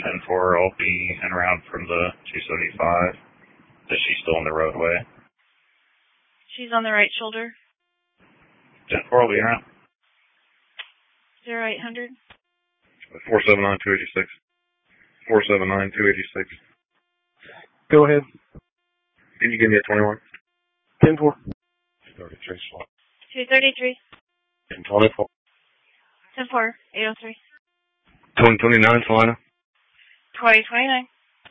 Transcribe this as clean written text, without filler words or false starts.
10-4, I'll be in around from the 275. Is she still on the roadway? She's on the right shoulder. 10-4, I'll be around. 0800. 479-286. 479-286. Go ahead. Can you give me a 21? 10-4. 33 slot. 233. 10-24. 10-4. 803. 2029, Salina. 2029.